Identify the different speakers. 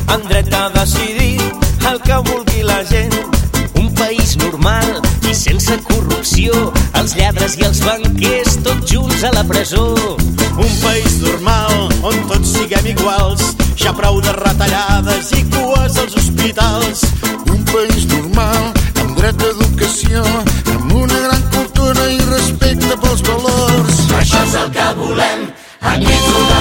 Speaker 1: amb dret a decidir el que vulgui la gent. Un país normal i sense corrupció, els lladres i els banquers tots junts a la presó.
Speaker 2: Un país normal on tots siguem iguals, ja prou de retallades i cues als hospitals.
Speaker 3: Un país normal amb dret d'educació, amb una gran cultura i respecte pels valors.
Speaker 4: Això és el que volem, aquí tothom